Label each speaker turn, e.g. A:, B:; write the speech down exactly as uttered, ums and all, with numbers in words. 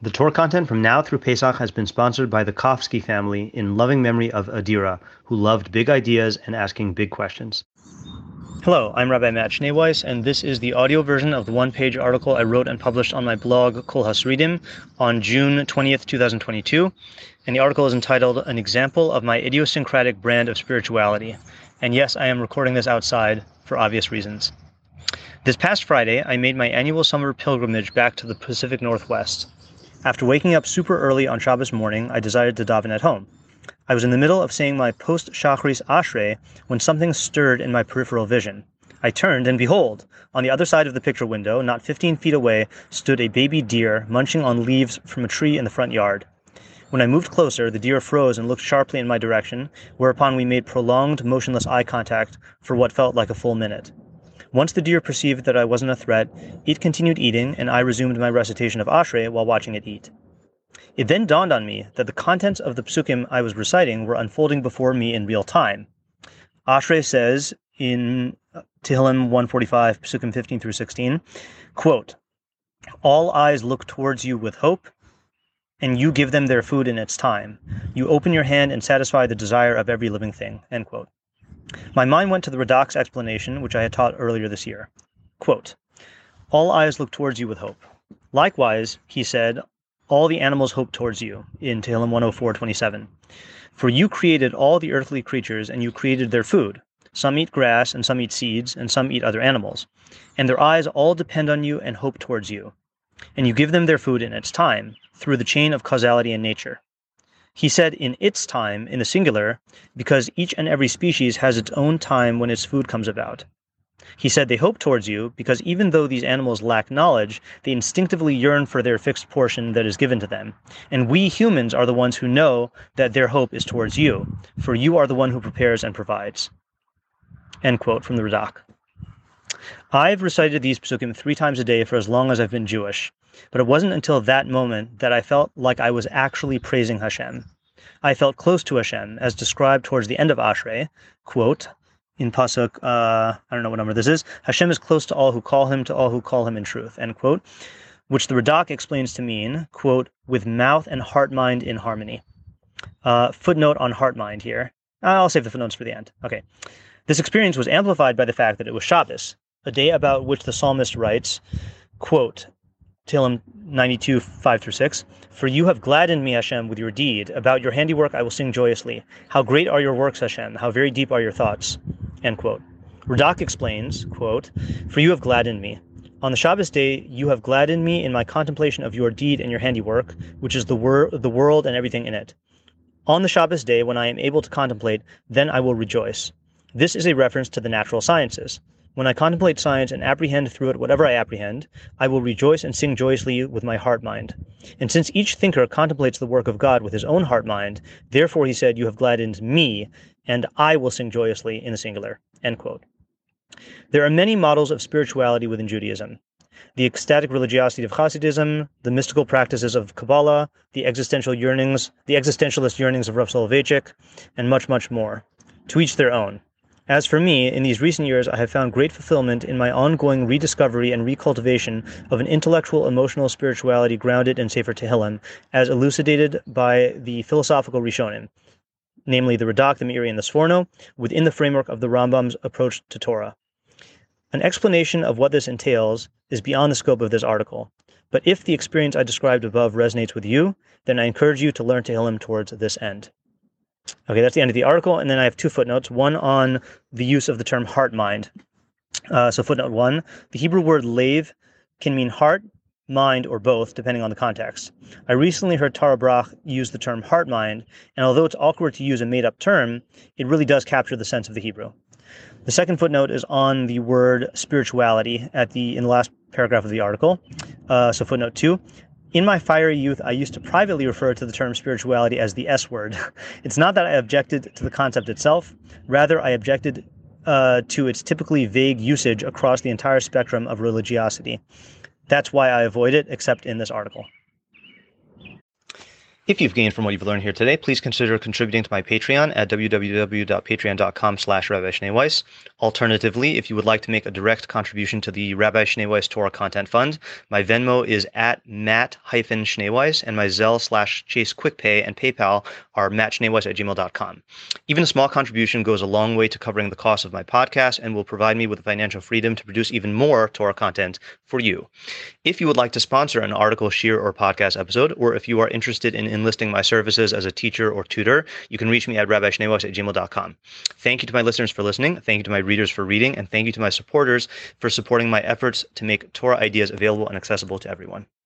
A: The Torah content from now through Pesach has been sponsored by the Kofsky family in loving memory of Adira, who loved big ideas and asking big questions. Hello, I'm Rabbi Matt Schneeweiss, and this is the audio version of the one-page article I wrote and published on my blog, Kol Hasridim, on June twentieth, twenty twenty-two. And the article is entitled, An Example of My Idiosyncratic Brand of Spirituality. And yes, I am recording this outside for obvious reasons. This past Friday, I made my annual summer pilgrimage back to the Pacific Northwest. After waking up super early on Shabbos morning, I decided to daven at home. I was in the middle of saying my post-Shachris Ashrei when something stirred in my peripheral vision. I turned, and behold, on the other side of the picture window, not fifteen feet away, stood a baby deer munching on leaves from a tree in the front yard. When I moved closer, the deer froze and looked sharply in my direction, whereupon we made prolonged, motionless eye contact for what felt like a full minute. Once the deer perceived that I wasn't a threat, it continued eating, and I resumed my recitation of Ashrei while watching it eat. It then dawned on me that the contents of the psukim I was reciting were unfolding before me in real time. Ashrei says in Tehillim one forty-five, psukim fifteen through sixteen, quote, "All eyes look towards you with hope, and you give them their food in its time. You open your hand and satisfy the desire of every living thing," end quote. My mind went to the Radak's explanation, which I had taught earlier this year. Quote, "All eyes look towards you with hope. Likewise," he said, "all the animals hope towards you," in Tehillim one oh four twenty-seven. "For you created all the earthly creatures, and you created their food. Some eat grass, and some eat seeds, and some eat other animals. And their eyes all depend on you and hope towards you. And you give them their food in its time, through the chain of causality in nature." He said in its time, in the singular, because each and every species has its own time when its food comes about. He said they hope towards you because even though these animals lack knowledge, they instinctively yearn for their fixed portion that is given to them. And we humans are the ones who know that their hope is towards you, for you are the one who prepares and provides. End quote from the Radak. I've recited these psukim three times a day for as long as I've been Jewish, but it wasn't until that moment that I felt like I was actually praising Hashem. I felt close to Hashem, as described towards the end of Ashrei, quote, in Pasuk, uh, I don't know what number this is, "Hashem is close to all who call him, to all who call him in truth," end quote, which the Radak explains to mean, quote, "with mouth and heart-mind in harmony." Uh, footnote on heart-mind here. I'll save the footnotes for the end. Okay. This experience was amplified by the fact that it was Shabbos, a day about which the psalmist writes, quote, Tehillim ninety-two, five through six, "For you have gladdened me, Hashem, with your deed. About your handiwork I will sing joyously. How great are your works, Hashem. How very deep are your thoughts." End quote. Radak explains, quote, "For you have gladdened me. On the Shabbos day, you have gladdened me in my contemplation of your deed and your handiwork, which is the, wor- the world and everything in it. On the Shabbos day, when I am able to contemplate, then I will rejoice." This is a reference to the natural sciences. When I contemplate science and apprehend through it whatever I apprehend, I will rejoice and sing joyously with my heart-mind. And since each thinker contemplates the work of God with his own heart-mind, therefore he said, "You have gladdened me, and I will sing joyously," in the singular. End quote. There are many models of spirituality within Judaism. The ecstatic religiosity of Hasidism, the mystical practices of Kabbalah, the existential yearnings, the existentialist yearnings of Rav Soloveitchik, and much, much more. To each their own. As for me, in these recent years, I have found great fulfillment in my ongoing rediscovery and recultivation of an intellectual, emotional spirituality grounded in Sefer Tehillim, as elucidated by the philosophical Rishonim, namely the Radak, the Meiri, and the Sforno, within the framework of the Rambam's approach to Torah. An explanation of what this entails is beyond the scope of this article, but if the experience I described above resonates with you, then I encourage you to learn Tehillim towards this end. Okay, that's the end of the article, and then I have two footnotes, one on the use of the term heart-mind. Uh, so footnote one, the Hebrew word lave can mean heart, mind, or both, depending on the context. I recently heard Tara Brach use the term heart-mind, and although it's awkward to use a made-up term, it really does capture the sense of the Hebrew. The second footnote is on the word spirituality at the in the last paragraph of the article. Uh, so footnote two. In my fiery youth, I used to privately refer to the term spirituality as the S word. It's not that I objected to the concept itself. Rather, I objected uh, to its typically vague usage across the entire spectrum of religiosity. That's why I avoid it, except in this article. If you've gained from what you've learned here today, please consider contributing to my Patreon at w w w dot patreon dot com slash Rabbi Schneeweiss. Alternatively, if you would like to make a direct contribution to the Rabbi Schneeweiss Torah Content Fund, my Venmo is at Matt-Schneeweiss, and my Zelle slash Chase QuickPay and PayPal are mattschneeweiss at gmail dot com. Even a small contribution goes a long way to covering the cost of my podcast and will provide me with the financial freedom to produce even more Torah content for you. If you would like to sponsor an article, shir, or podcast episode, or if you are interested in enlisting my services as a teacher or tutor, you can reach me at rabbi schneeweiss at gmail dot com. Thank you to my listeners for listening, thank you to my readers for reading, and thank you to my supporters for supporting my efforts to make Torah ideas available and accessible to everyone.